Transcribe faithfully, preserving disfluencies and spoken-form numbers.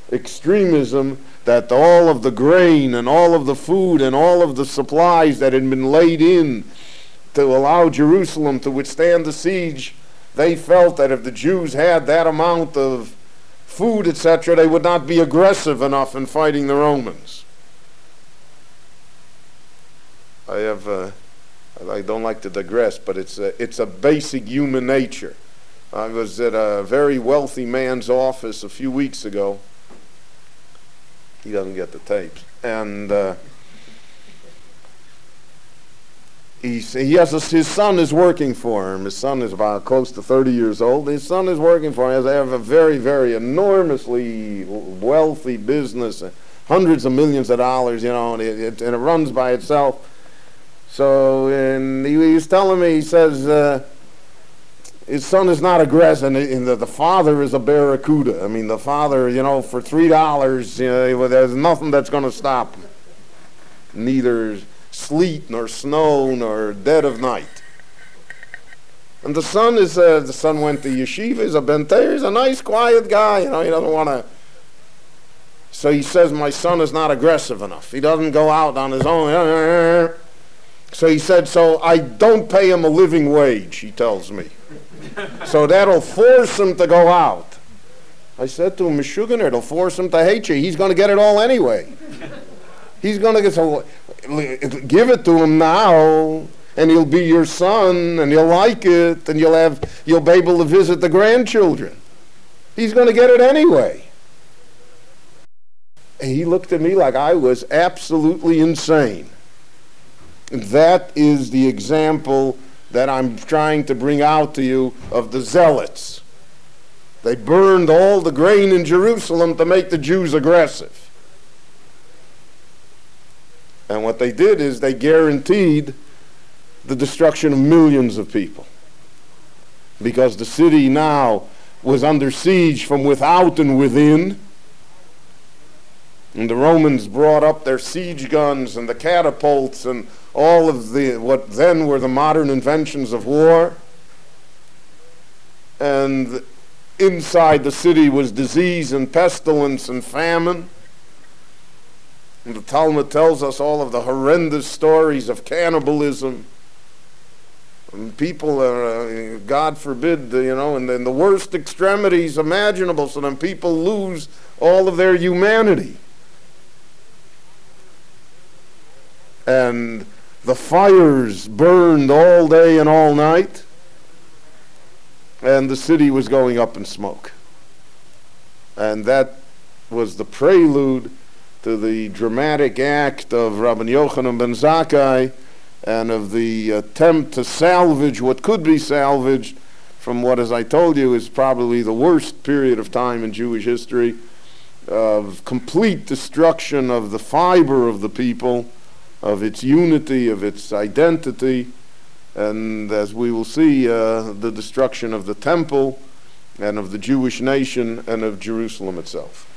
extremism that all of the grain and all of the food and all of the supplies that had been laid in to allow Jerusalem to withstand the siege, they felt that if the Jews had that amount of food, et cetera, they would not be aggressive enough in fighting the Romans. I have, uh, I don't like to digress, but it's a, it's a basic human nature. I was at a very wealthy man's office a few weeks ago. He doesn't get the tapes. And uh, he, he has a, his son is working for him. His son is about close to thirty years old. His son is working for him. They have a very, very enormously wealthy business, hundreds of millions of dollars, you know, and it, it, and it runs by itself. So, and he, he was telling me, he says, uh, his son is not aggressive, and, and the, the father is a barracuda. I mean, the father, you know, for three dollars, you know, there's nothing that's going to stop him. Neither sleet, nor snow, nor dead of night. And the son is, uh, the son went to yeshiva, he's a bentay, he's a nice, quiet guy, you know, he doesn't want to. So he says, my son is not aggressive enough. He doesn't go out on his own. So he said, so I don't pay him a living wage, he tells me. So that'll force him to go out. I said to him, Meshuggah, it'll force him to hate you. He's going to get it all anyway. He's going to get, so give it to him now, and he'll be your son, and he'll like it, and you'll have, you'll be able to visit the grandchildren. He's going to get it anyway. And he looked at me like I was absolutely insane. That is the example that I'm trying to bring out to you of the zealots. They burned all the grain in Jerusalem to make the Jews aggressive. And what they did is they guaranteed the destruction of millions of people. Because the city now was under siege from without and within. And the Romans brought up their siege guns and the catapults and all of the what then were the modern inventions of war. And inside the city was disease and pestilence and famine. And the Talmud tells us all of the horrendous stories of cannibalism. And people are, uh, God forbid, you know, in, in the worst extremities imaginable, so then people lose all of their humanity. And the fires burned all day and all night, and the city was going up in smoke. And that was the prelude to the dramatic act of Rabbi Yochanan ben Zakkai and of the attempt to salvage what could be salvaged from what, as I told you, is probably the worst period of time in Jewish history, of complete destruction of the fiber of the people, of its unity, of its identity, and as we will see, uh, the destruction of the temple and of the Jewish nation and of Jerusalem itself.